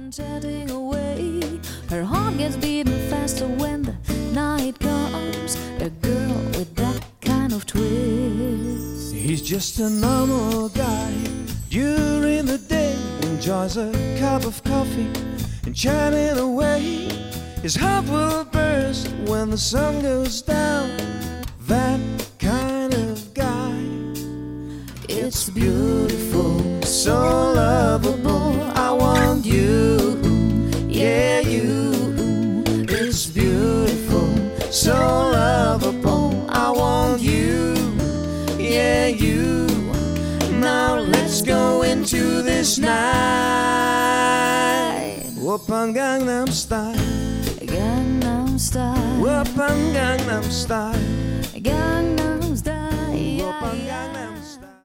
and chatting away. Her heart gets beating faster when the night comes. A girl with that kind of twist. He's just a normal guy. During the day enjoys a cup of coffee and chatting away. His heart will burst when the sun goes down. That kind of guy. It's beautiful, So lovable, I want you, yeah you. It's beautiful, so lovable, I want you, yeah you. Now let's go into this night. Oppan Gangnam Style, Gangnam Style, Oppan Gangnam Style, Gangnam Style. Oppan Gangnam